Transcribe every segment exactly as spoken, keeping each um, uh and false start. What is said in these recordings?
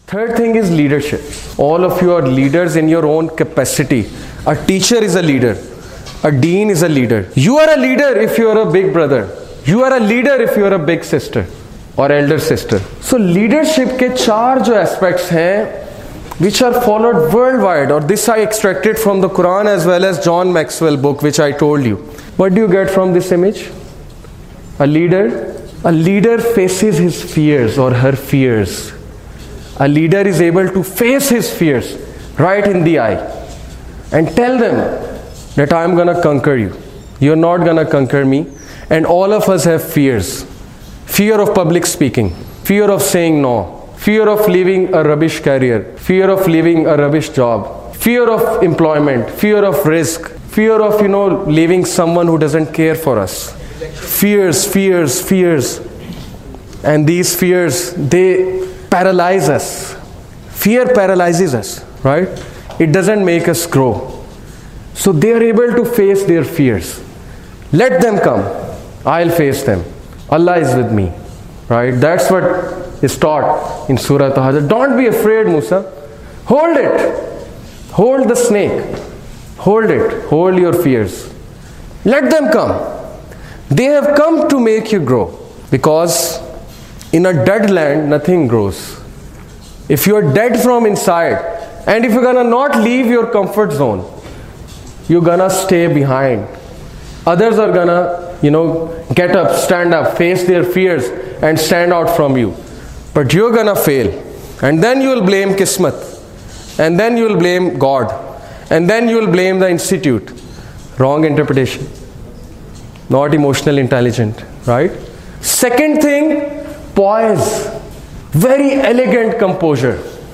Third thing is leadership. All of you are leaders in your own capacity. A teacher is a leader. A dean is a leader. You are a leader if you are a big brother. You are a leader if you are a big sister or elder sister. So leadership के चार जो aspects हैं, which are followed worldwide, or this I extracted from the Quran as well as John Maxwell book, which I told you. What do you get from this image? A leader. A leader faces his fears or her fears. A leader is able to face his fears right in the eye and tell them that I am going to conquer you. You are not going to conquer me. And all of us have fears. Fear of public speaking. Fear of saying no. Fear of leaving a rubbish career. Fear of leaving a rubbish job. Fear of employment. Fear of risk. Fear of, you know, leaving someone who doesn't care for us. Fears, fears, fears. And these fears, they paralyze us. Fear paralyzes us, right? It doesn't make us grow. So they are able to face their fears. Let them come. I'll face them. Allah is with me, right? That's what is taught in Surah Tahajjud. Don't be afraid, Musa. Hold it. Hold the snake. Hold it. Hold your fears. Let them come. They have come to make you grow. Because in a dead land, nothing grows. If you are dead from inside, and if you're gonna not leave your comfort zone, you're gonna stay behind. Others are gonna, you know, get up, stand up, face their fears, and stand out from you. But you're gonna fail. And then you will blame Kismat. And then you will blame God. And then you will blame the institute. Wrong interpretation. Not emotional intelligent, right? Second thing, poise. Very elegant composure.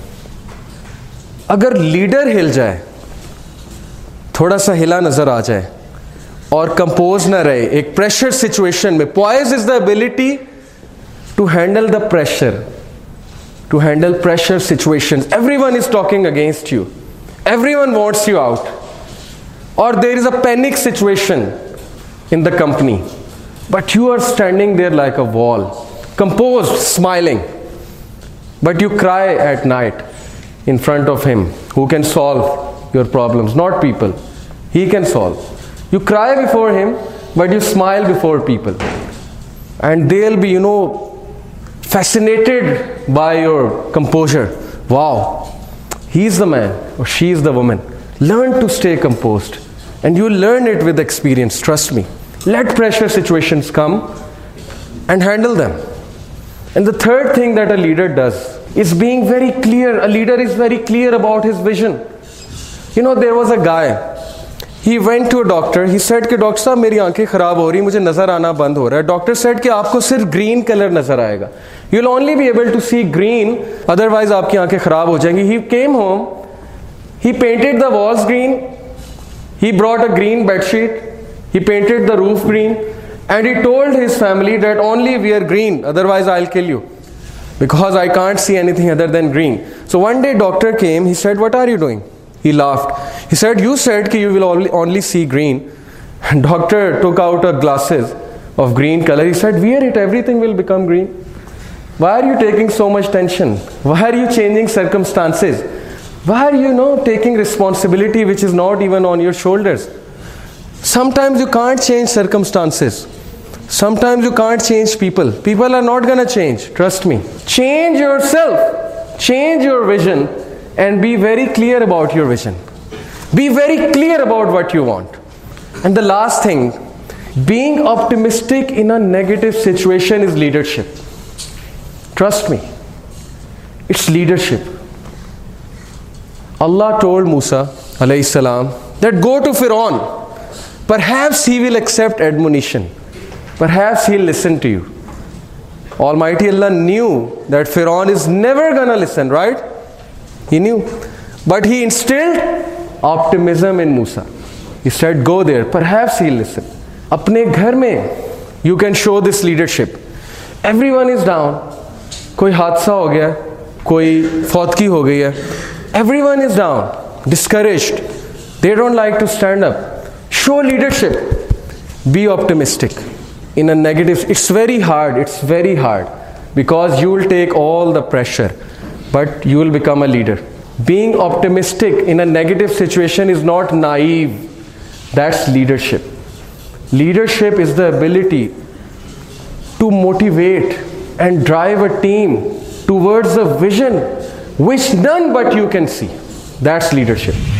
अगर leader हिल जाए, थोड़ा सा हिला नजर आ जाए और compose ना रहे एक प्रेशर सिचुएशन में, poise is the ability to handle the pressure, to handle pressure situations. Everyone is talking against you. Everyone wants you out. Or there is a panic situation in the company. But you are standing there like a wall, composed, smiling. But you cry at night in front of him who can solve your problems, not people. He can solve. You cry before him, but you smile before people. And they'll be, you know, fascinated by your composure. Wow, he's the man or she's the woman. Learn to stay composed. And you learn it with experience, trust me. Let pressure situations come and handle them. And the third thing that a leader does is being very clear. A leader is very clear about his vision. You know, there was a guy. He went to a doctor. He said कि doctor साहब मेरी आंखें खराब हो रही, मुझे नजर आना बंद हो रहा है. Doctor said कि आपको सिर्फ green color नजर आएगा. You'll only be able to see green, otherwise आपकी आंखें खराब हो जाएंगी. He came home. He painted the walls green. He brought a green bed sheet. He painted the roof green. And he told his family that only wear green, otherwise I'll kill you. Because I can't see anything other than green. So one day doctor came, he said, what are you doing? He laughed. He said, you said that you will only, only see green. And doctor took out a glasses of green color. He said, wear it, everything will become green. Why are you taking so much tension? Why are you changing circumstances? Why are you, you know, taking responsibility which is not even on your shoulders? Sometimes you can't change circumstances. Sometimes you can't change people. People are not going to change. Trust me. Change yourself. Change your vision and be very clear about your vision. Be very clear about what you want. And the last thing, being optimistic in a negative situation is leadership. Trust me. It's leadership. Allah told Musa alayhi salam that go to Fir'aun. Perhaps he will accept admonition. Perhaps he'll listen to you. Almighty Allah knew that Fir'aun is never gonna listen, right? He knew. But he instilled optimism in Musa. He said, go there. Perhaps he'll listen. Apne ghar mein, you can show this leadership. Everyone is down. Koi hadsa ho gaya, koi fautki ho gayi hai. Everyone is down, discouraged. They don't like to stand up. Show leadership. Be optimistic. In a negative, it's very hard, it's very hard. Because you will take all the pressure. but you will become a leader. Being optimistic in a negative situation is not naive. That's leadership. Leadership is the ability to motivate and drive a team towards a vision which none but you can see. That's leadership.